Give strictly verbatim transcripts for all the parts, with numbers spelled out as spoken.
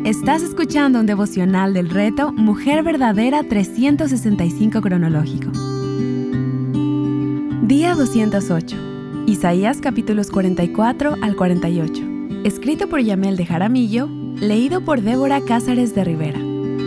Estás escuchando un devocional del reto Mujer Verdadera trescientos sesenta y cinco cronológico. Día doscientos ocho. Isaías capítulos cuarenta y cuatro al cuarenta y ocho. Escrito por Yamel de Jaramillo, leído por Débora Cázares de Rivera.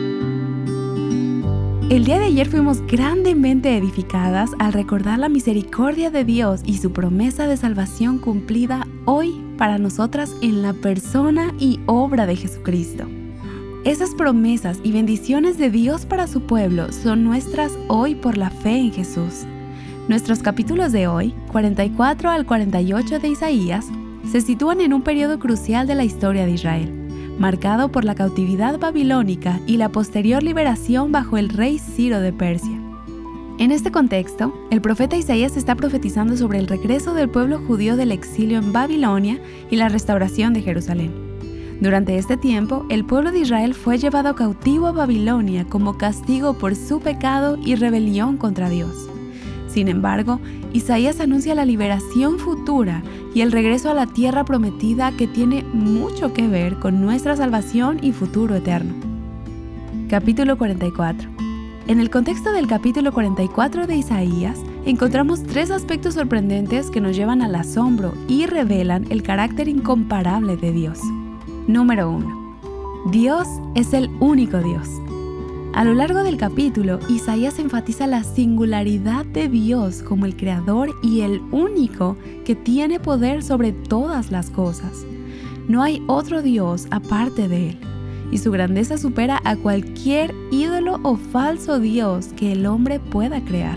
El día de ayer fuimos grandemente edificadas al recordar la misericordia de Dios y su promesa de salvación cumplida hoy para nosotras en la persona y obra de Jesucristo. Esas promesas y bendiciones de Dios para su pueblo son nuestras hoy por la fe en Jesús. Nuestros capítulos de hoy, cuarenta y cuatro al cuarenta y ocho de Isaías, se sitúan en un periodo crucial de la historia de Israel, marcado por la cautividad babilónica y la posterior liberación bajo el rey Ciro de Persia. En este contexto, el profeta Isaías está profetizando sobre el regreso del pueblo judío del exilio en Babilonia y la restauración de Jerusalén. Durante este tiempo, el pueblo de Israel fue llevado cautivo a Babilonia como castigo por su pecado y rebelión contra Dios. Sin embargo, Isaías anuncia la liberación futura y el regreso a la tierra prometida que tiene mucho que ver con nuestra salvación y futuro eterno. Capítulo cuarenta y cuatro. En el contexto del capítulo cuarenta y cuatro de Isaías, encontramos tres aspectos sorprendentes que nos llevan al asombro y revelan el carácter incomparable de Dios. Número uno. Dios es el único Dios. A lo largo del capítulo, Isaías enfatiza la singularidad de Dios como el creador y el único que tiene poder sobre todas las cosas. No hay otro Dios aparte de él, y su grandeza supera a cualquier ídolo o falso Dios que el hombre pueda crear.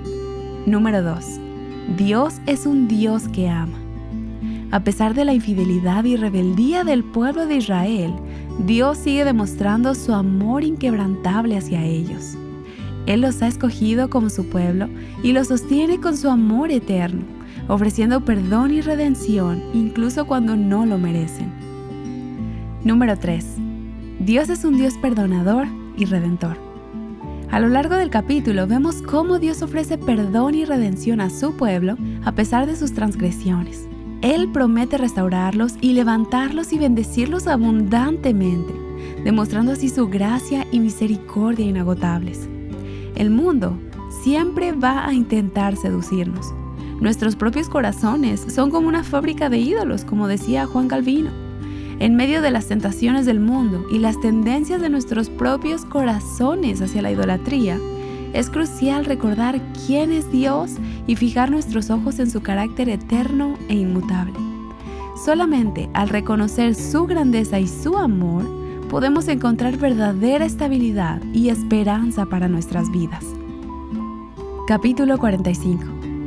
Número dos. Dios es un Dios que ama. A pesar de la infidelidad y rebeldía del pueblo de Israel, Dios sigue demostrando su amor inquebrantable hacia ellos. Él los ha escogido como su pueblo y los sostiene con su amor eterno, ofreciendo perdón y redención incluso cuando no lo merecen. Número tres. Dios es un Dios perdonador y redentor. A lo largo del capítulo vemos cómo Dios ofrece perdón y redención a su pueblo a pesar de sus transgresiones. Él promete restaurarlos y levantarlos y bendecirlos abundantemente, demostrando así su gracia y misericordia inagotables. El mundo siempre va a intentar seducirnos. Nuestros propios corazones son como una fábrica de ídolos, como decía Juan Calvino. En medio de las tentaciones del mundo y las tendencias de nuestros propios corazones hacia la idolatría, es crucial recordar quién es Dios y fijar nuestros ojos en su carácter eterno e inmutable. Solamente al reconocer su grandeza y su amor, podemos encontrar verdadera estabilidad y esperanza para nuestras vidas. Capítulo cuarenta y cinco.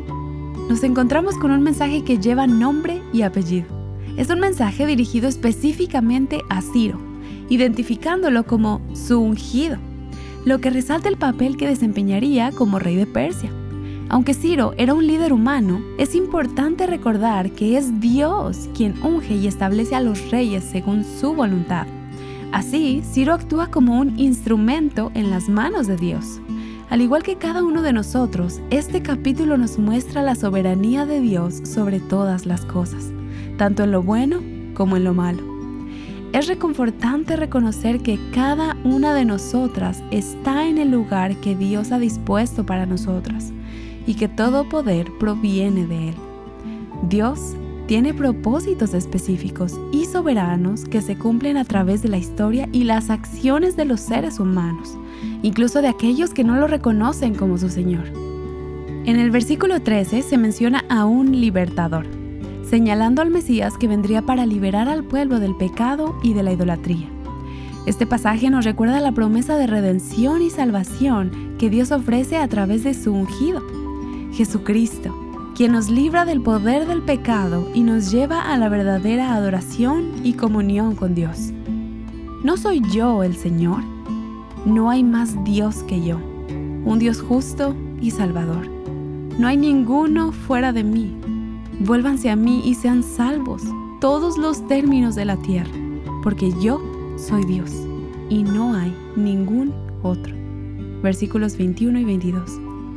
Nos encontramos con un mensaje que lleva nombre y apellido. Es un mensaje dirigido específicamente a Ciro, identificándolo como su ungido, lo que resalta el papel que desempeñaría como rey de Persia. Aunque Ciro era un líder humano, es importante recordar que es Dios quien unge y establece a los reyes según su voluntad. Así, Ciro actúa como un instrumento en las manos de Dios. Al igual que cada uno de nosotros, este capítulo nos muestra la soberanía de Dios sobre todas las cosas, tanto en lo bueno como en lo malo. Es reconfortante reconocer que cada una de nosotras está en el lugar que Dios ha dispuesto para nosotras y que todo poder proviene de Él. Dios tiene propósitos específicos y soberanos que se cumplen a través de la historia y las acciones de los seres humanos, incluso de aquellos que no lo reconocen como su Señor. En el versículo trece se menciona a un libertador, señalando al Mesías que vendría para liberar al pueblo del pecado y de la idolatría. Este pasaje nos recuerda la promesa de redención y salvación que Dios ofrece a través de su ungido, Jesucristo, quien nos libra del poder del pecado y nos lleva a la verdadera adoración y comunión con Dios. ¿No soy yo el Señor? No hay más Dios que yo, un Dios justo y salvador. No hay ninguno fuera de mí. Vuélvanse a mí y sean salvos todos los términos de la tierra, porque yo soy Dios y no hay ningún otro. Versículos veintiuno y veintidós.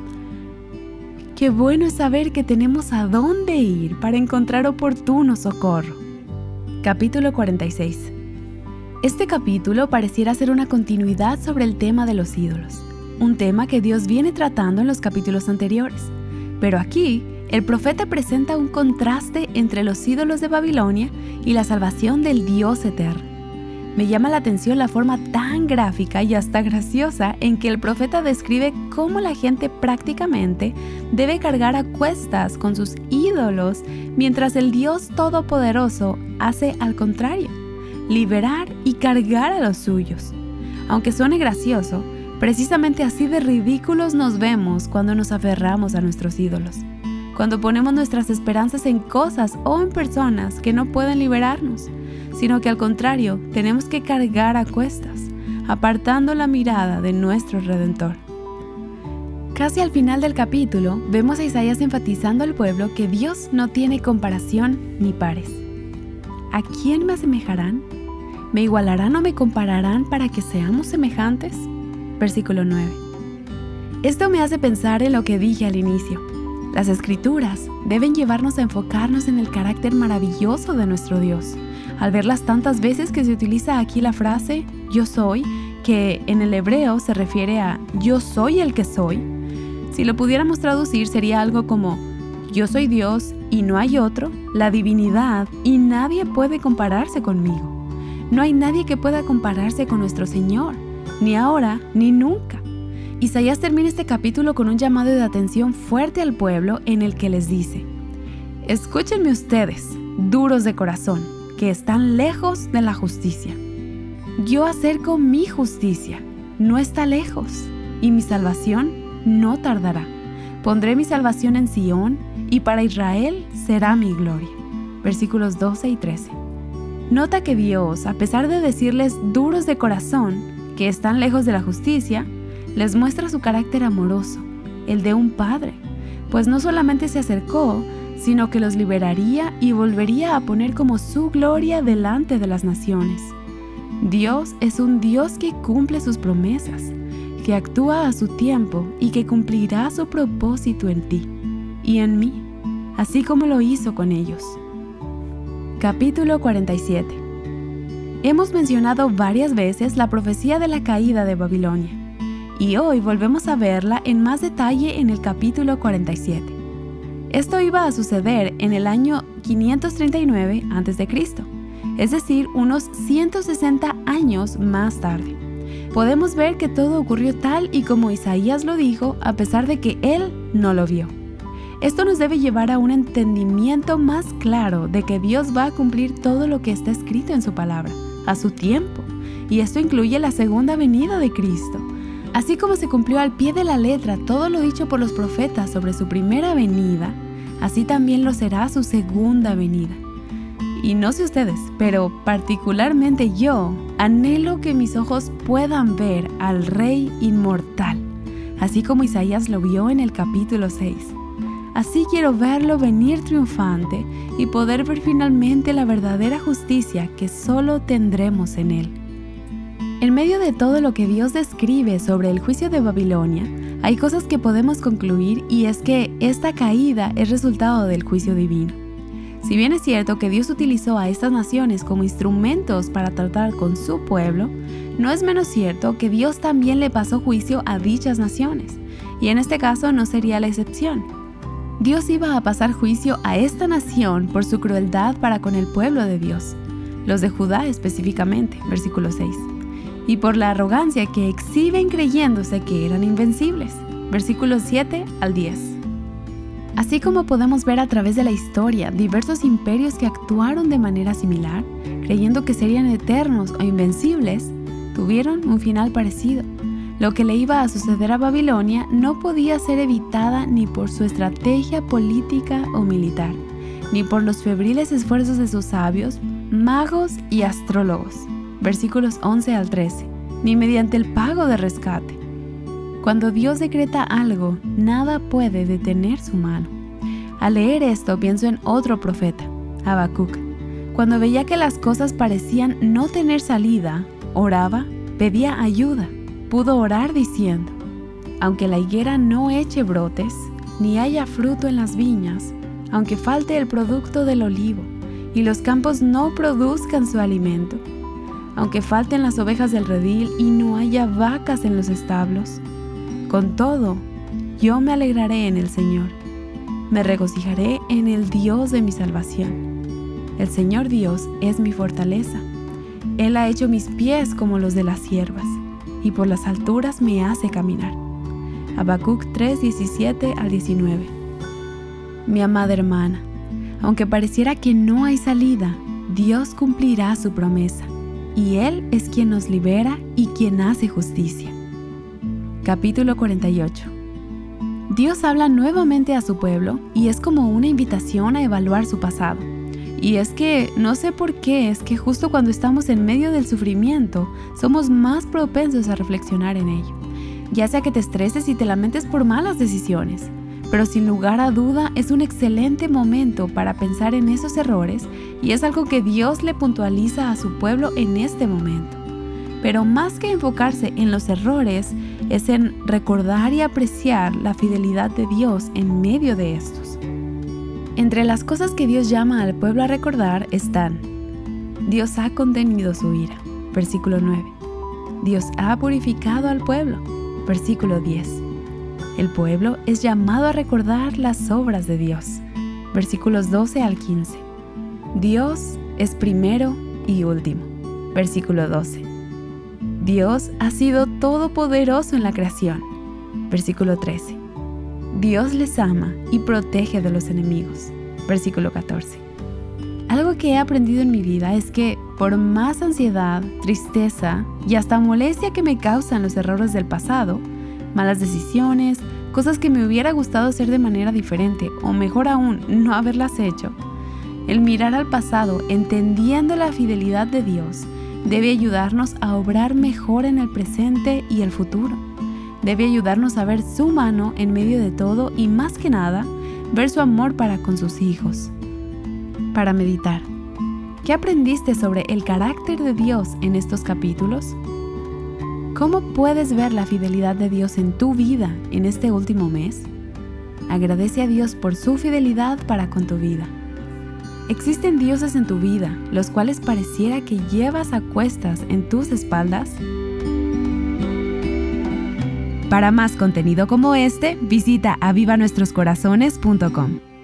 Qué bueno es saber que tenemos a dónde ir para encontrar oportuno socorro. Capítulo cuarenta y seis. Este capítulo pareciera ser una continuidad sobre el tema de los ídolos, un tema que Dios viene tratando en los capítulos anteriores. Pero aquí, el profeta presenta un contraste entre los ídolos de Babilonia y la salvación del Dios eterno. Me llama la atención la forma tan gráfica y hasta graciosa en que el profeta describe cómo la gente prácticamente debe cargar a cuestas con sus ídolos, mientras el Dios Todopoderoso hace al contrario, liberar y cargar a los suyos. Aunque suene gracioso, precisamente así de ridículos nos vemos cuando nos aferramos a nuestros ídolos, cuando ponemos nuestras esperanzas en cosas o en personas que no pueden liberarnos, sino que al contrario tenemos que cargar a cuestas, apartando la mirada de nuestro Redentor. Casi al final del capítulo, vemos a Isaías enfatizando al pueblo que Dios no tiene comparación ni pares. ¿A quién me asemejarán? ¿Me igualarán o me compararán para que seamos semejantes? Versículo nueve. Esto me hace pensar en lo que dije al inicio. Las Escrituras deben llevarnos a enfocarnos en el carácter maravilloso de nuestro Dios. Al verlas tantas veces que se utiliza aquí la frase yo soy, que en el hebreo se refiere a yo soy el que soy, si lo pudiéramos traducir sería algo como yo soy Dios y no hay otro, la divinidad y nadie puede compararse conmigo. No hay nadie que pueda compararse con nuestro Señor, ni ahora ni nunca. Isaías termina este capítulo con un llamado de atención fuerte al pueblo en el que les dice: escúchenme ustedes, duros de corazón, que están lejos de la justicia. Yo acerco mi justicia, no está lejos, y mi salvación no tardará. Pondré mi salvación en Sión, y para Israel será mi gloria. Versículos doce y trece. Nota que Dios, a pesar de decirles duros de corazón, que están lejos de la justicia, les muestra su carácter amoroso, el de un padre, pues no solamente se acercó, sino que los liberaría y volvería a poner como su gloria delante de las naciones. Dios es un Dios que cumple sus promesas, que actúa a su tiempo y que cumplirá su propósito en ti y en mí, así como lo hizo con ellos. Capítulo cuarenta y siete. Hemos mencionado varias veces la profecía de la caída de Babilonia, y hoy volvemos a verla en más detalle en el capítulo cuarenta y siete. Esto iba a suceder en el año quinientos treinta y nueve antes de Cristo, es decir, unos ciento sesenta años más tarde. Podemos ver que todo ocurrió tal y como Isaías lo dijo, a pesar de que él no lo vio. Esto nos debe llevar a un entendimiento más claro de que Dios va a cumplir todo lo que está escrito en su palabra, a su tiempo, y esto incluye la segunda venida de Cristo. Así como se cumplió al pie de la letra todo lo dicho por los profetas sobre su primera venida, así también lo será su segunda venida. Y no sé ustedes, pero particularmente yo anhelo que mis ojos puedan ver al Rey inmortal, así como Isaías lo vio en el capítulo seis. Así quiero verlo venir triunfante y poder ver finalmente la verdadera justicia que solo tendremos en él. En medio de todo lo que Dios describe sobre el juicio de Babilonia, hay cosas que podemos concluir, y es que esta caída es resultado del juicio divino. Si bien es cierto que Dios utilizó a estas naciones como instrumentos para tratar con su pueblo, no es menos cierto que Dios también le pasó juicio a dichas naciones, y en este caso no sería la excepción. Dios iba a pasar juicio a esta nación por su crueldad para con el pueblo de Dios, los de Judá específicamente, versículo seis, y por la arrogancia que exhiben creyéndose que eran invencibles, versículos siete al diez. Así como podemos ver a través de la historia diversos imperios que actuaron de manera similar, creyendo que serían eternos o invencibles, tuvieron un final parecido. Lo que le iba a suceder a Babilonia no podía ser evitada ni por su estrategia política o militar, ni por los febriles esfuerzos de sus sabios, magos y astrólogos, versículos once al trece, ni mediante el pago de rescate. Cuando Dios decreta algo, nada puede detener su mano. Al leer esto pienso en otro profeta, Habacuc. Cuando veía que las cosas parecían no tener salida, oraba, pedía ayuda. Pudo orar diciendo: aunque la higuera no eche brotes, ni haya fruto en las viñas, aunque falte el producto del olivo, y los campos no produzcan su alimento, aunque falten las ovejas del redil y no haya vacas en los establos. Con todo, yo me alegraré en el Señor. Me regocijaré en el Dios de mi salvación. El Señor Dios es mi fortaleza. Él ha hecho mis pies como los de las ciervas, y por las alturas me hace caminar. Habacuc tres, diecisiete al diecinueve. Mi amada hermana, aunque pareciera que no hay salida, Dios cumplirá su promesa, y Él es quien nos libera y quien hace justicia. Capítulo cuarenta y ocho. Dios habla nuevamente a su pueblo y es como una invitación a evaluar su pasado. Y es que no sé por qué es que justo cuando estamos en medio del sufrimiento somos más propensos a reflexionar en ello, ya sea que te estreses y te lamentes por malas decisiones, pero sin lugar a duda es un excelente momento para pensar en esos errores y es algo que Dios le puntualiza a su pueblo en este momento. Pero más que enfocarse en los errores, es en recordar y apreciar la fidelidad de Dios en medio de estos. Entre las cosas que Dios llama al pueblo a recordar están: Dios ha contenido su ira, versículo nueve. Dios ha purificado al pueblo, versículo diez. El pueblo es llamado a recordar las obras de Dios, versículos doce al quince. Dios es primero y último, versículo doce. Dios ha sido todopoderoso en la creación, versículo trece. Dios les ama y protege de los enemigos, versículo catorce. Algo que he aprendido en mi vida es que por más ansiedad, tristeza y hasta molestia que me causan los errores del pasado, malas decisiones, cosas que me hubiera gustado hacer de manera diferente o mejor aún, no haberlas hecho, el mirar al pasado entendiendo la fidelidad de Dios debe ayudarnos a obrar mejor en el presente y el futuro. Debe ayudarnos a ver su mano en medio de todo y más que nada, ver su amor para con sus hijos. Para meditar, ¿qué aprendiste sobre el carácter de Dios en estos capítulos? ¿Cómo puedes ver la fidelidad de Dios en tu vida en este último mes? Agradece a Dios por su fidelidad para con tu vida. ¿Existen dioses en tu vida, los cuales pareciera que llevas a cuestas en tus espaldas? Para más contenido como este, visita aviva nuestros corazones punto com.